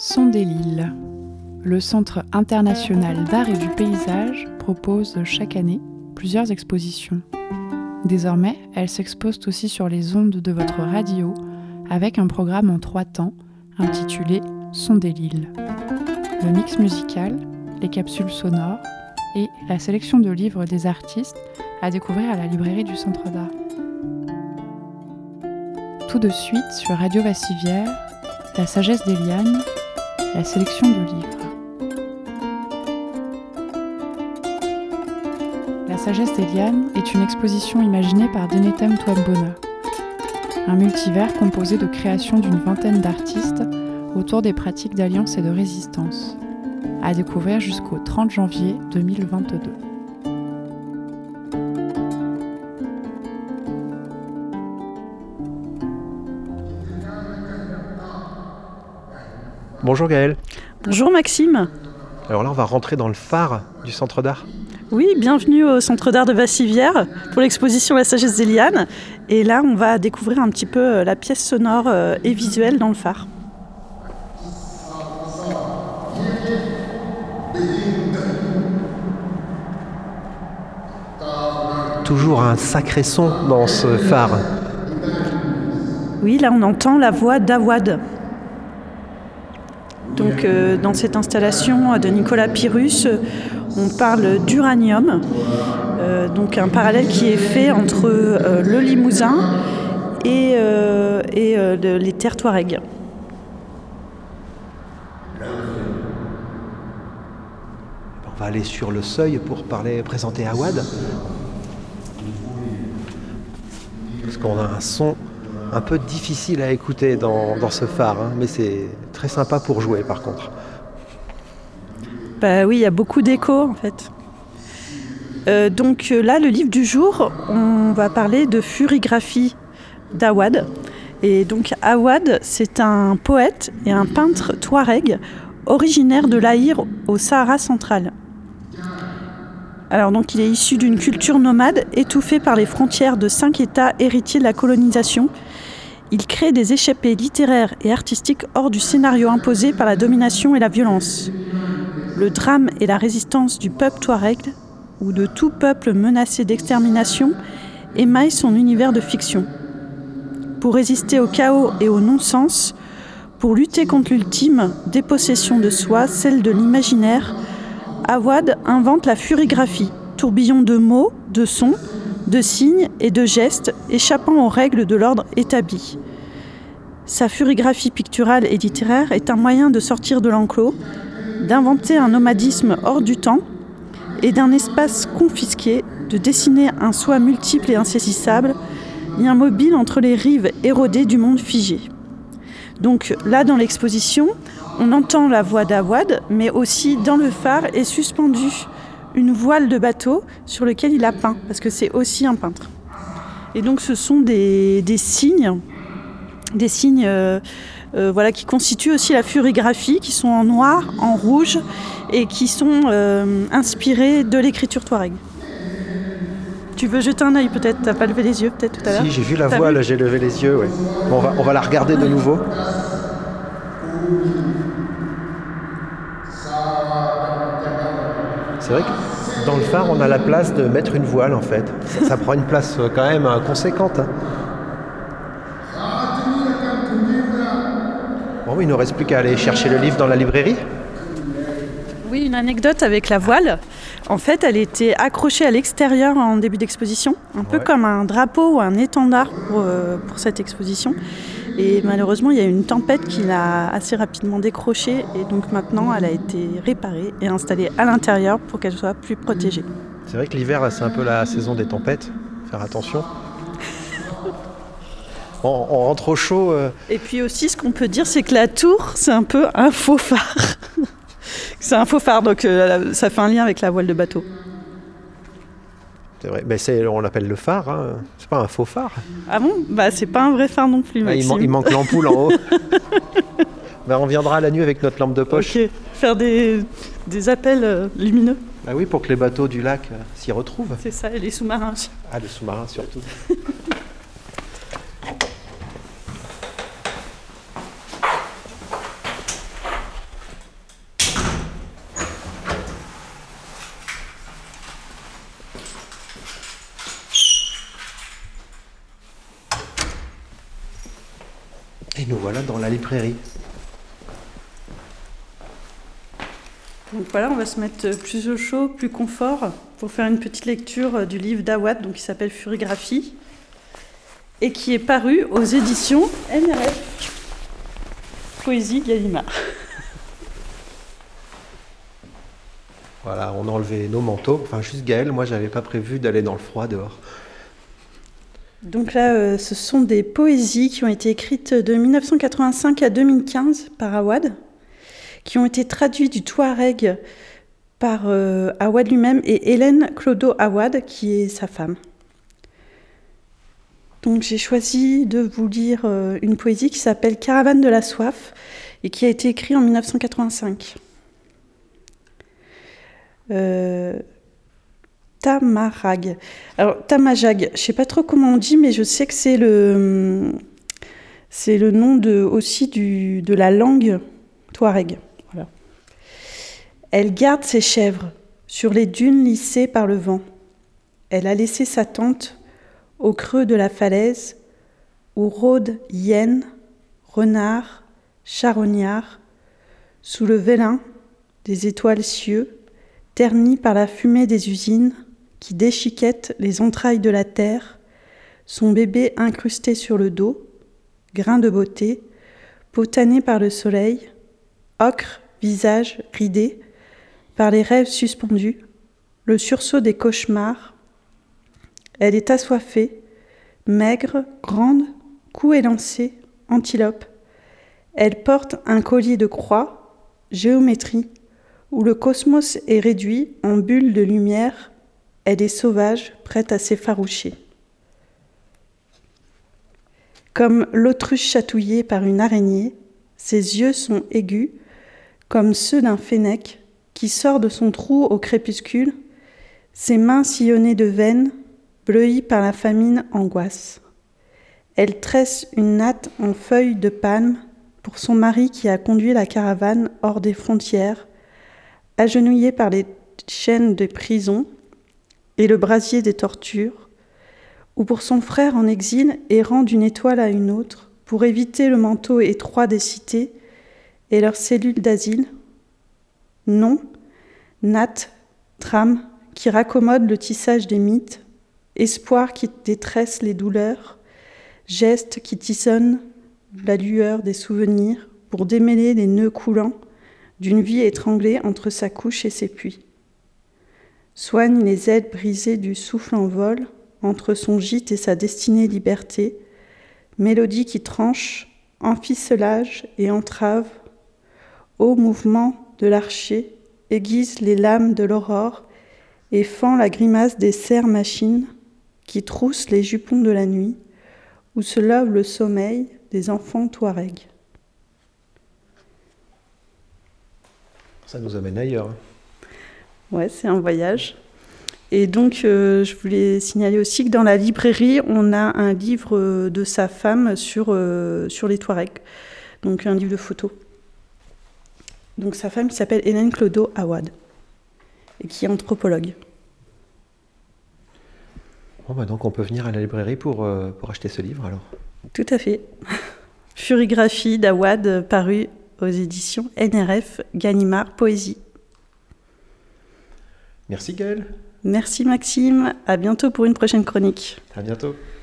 Son des Lilles. Le Centre international d'art et du paysage propose chaque année plusieurs expositions. Désormais, elles s'exposent aussi sur les ondes de votre radio avec un programme en 3 temps intitulé Son des Lilles. Le mix musical, les capsules sonores et la sélection de livres des artistes à découvrir à la librairie du Centre d'art. Tout de suite sur Radio Vassivière, La sagesse des lianes, la sélection de livres. La sagesse des lianes est une exposition imaginée par Denetem Twambona. Un multivers composé de créations d'une vingtaine d'artistes autour des pratiques d'alliance et de résistance. À découvrir jusqu'au 30 janvier 2022. Bonjour Gaëlle. Bonjour Maxime. Alors là, on va rentrer dans le phare du Centre d'art. Oui, bienvenue au Centre d'art de Vassivière pour l'exposition La sagesse des lianes. Et là, on va découvrir un petit peu la pièce sonore et visuelle dans le phare. Toujours un sacré son dans ce phare. Oui, là, on entend la voix d'Awad. Donc, dans cette installation de Nicolas Pyrrhus, on parle d'uranium, donc un parallèle qui est fait entre le Limousin et les terres touaregs. On va aller sur le seuil pour présenter Awad. Parce qu'on a un son un peu difficile à écouter dans ce phare, hein, mais c'est très sympa pour jouer par contre. Bah oui, il y a beaucoup d'écho en fait. Donc là, le livre du jour, on va parler de furigraphie d'Awad. Et donc Awad, c'est un poète et un peintre touareg originaire de l'Aïr au Sahara central. Alors donc il est issu d'une culture nomade étouffée par les frontières de 5 États héritiers de la colonisation. Il crée des échappées littéraires et artistiques hors du scénario imposé par la domination et la violence. Le drame et la résistance du peuple touareg, ou de tout peuple menacé d'extermination, émaillent son univers de fiction. Pour résister au chaos et au non-sens, pour lutter contre l'ultime dépossession de soi, celle de l'imaginaire, Awad invente la furigraphie, tourbillon de mots, de sons, de signes et de gestes échappant aux règles de l'ordre établi. Sa furigraphie picturale et littéraire est un moyen de sortir de l'enclos, d'inventer un nomadisme hors du temps et d'un espace confisqué, de dessiner un soi multiple et insaisissable, lien mobile entre les rives érodées du monde figé. Donc là, dans l'exposition, on entend la voix d'Awad, mais aussi dans le phare est suspendue une voile de bateau sur lequel il a peint, parce que c'est aussi un peintre. Et donc ce sont des signes qui constituent aussi la furigraphie, qui sont en noir, en rouge, et qui sont inspirés de l'écriture touareg. Tu veux jeter un œil peut-être? T'as pas levé les yeux peut-être tout à l'heure? Si, j'ai vu la voile, j'ai levé les yeux. Ouais. Bon, on va la regarder de nouveau. C'est vrai que dans le phare, on a la place de mettre une voile en fait. Ça prend une place quand même conséquente. Bon, il ne nous reste plus qu'à aller chercher le livre dans la librairie. Oui, une anecdote avec la voile. En fait, elle était accrochée à l'extérieur en début d'exposition, un peu comme un drapeau ou un étendard pour cette exposition. Et malheureusement, il y a eu une tempête qui l'a assez rapidement décrochée et donc maintenant, elle a été réparée et installée à l'intérieur pour qu'elle soit plus protégée. C'est vrai que l'hiver, c'est un peu la saison des tempêtes. Faire attention. On rentre au chaud. Et puis aussi, ce qu'on peut dire, c'est que la tour, c'est un peu un faux phare. C'est un faux phare, donc ça fait un lien avec la voile de bateau. C'est vrai, mais on l'appelle le phare, hein. C'est pas un faux phare. Ah bon? Bah c'est pas un vrai phare non plus, Maxime. Il manque l'ampoule en haut. On viendra la nuit avec notre lampe de poche. Ok, faire des appels lumineux. Bah oui, pour que les bateaux du lac s'y retrouvent. C'est ça, et les sous-marins. Ah, les sous-marins surtout. Et nous voilà dans la librairie. Donc voilà, on va se mettre plus au chaud, plus confort, pour faire une petite lecture du livre d'Awad, donc qui s'appelle Furigraphie, et qui est paru aux éditions NRF Poésie Gallimard. Voilà, on a enlevé nos manteaux. Enfin, juste Gaël, moi, j'avais pas prévu d'aller dans le froid dehors. Donc là, ce sont des poésies qui ont été écrites de 1985 à 2015 par Awad, qui ont été traduites du touareg par Awad lui-même et Hélène Clodo Awad, qui est sa femme. Donc j'ai choisi de vous lire une poésie qui s'appelle Caravane de la soif et qui a été écrite en 1985. Tamarag. Alors Tamajag, je ne sais pas trop comment on dit, mais je sais que c'est le nom aussi de la langue touareg. Voilà. Elle garde ses chèvres sur les dunes lissées par le vent. Elle a laissé sa tente au creux de la falaise où rôdent hyènes, renards, charognards, sous le vélin des étoiles cieux, ternis par la fumée des usines qui déchiquettent les entrailles de la terre, son bébé incrusté sur le dos, grain de beauté, potané par le soleil, ocre, visage ridé, par les rêves suspendus, le sursaut des cauchemars. Elle est assoiffée, maigre, grande, cou élancé, antilope. Elle porte un collier de croix, géométrie, où le cosmos est réduit en bulles de lumière. Elle est sauvage, prête à s'effaroucher. Comme l'autruche chatouillée par une araignée, ses yeux sont aigus, comme ceux d'un fennec qui sort de son trou au crépuscule, ses mains sillonnées de veines, bleuies par la famine angoisse. Elle tresse une natte en feuilles de palme pour son mari qui a conduit la caravane hors des frontières, agenouillé par les chaînes des prisons et le brasier des tortures, ou pour son frère en exil errant d'une étoile à une autre pour éviter le manteau étroit des cités et leurs cellules d'asile. Non, natte, trame qui raccommode le tissage des mythes, espoir qui détresse les douleurs, geste qui tissonne la lueur des souvenirs pour démêler les nœuds coulants d'une vie étranglée entre sa couche et ses puits. Soigne les ailes brisées du souffle en vol entre son gîte et sa destinée liberté, mélodie qui tranche, enficelage et entrave, ô mouvement de l'archer, aiguise les lames de l'aurore et fend la grimace des serres-machines qui troussent les jupons de la nuit, où se lève le sommeil des enfants touaregs. Ça nous amène ailleurs. Ouais, c'est un voyage. Et donc, je voulais signaler aussi que dans la librairie, on a un livre de sa femme sur les Touaregs, donc un livre de photos. Donc sa femme qui s'appelle Hélène Clodo Awad et qui est anthropologue. Bon, bah donc on peut venir à la librairie pour acheter ce livre alors. Tout à fait. Furigraphie d'Awad, paru aux éditions NRF Gallimard Poésie. Merci Gaël. Merci Maxime, à bientôt pour une prochaine chronique. À bientôt.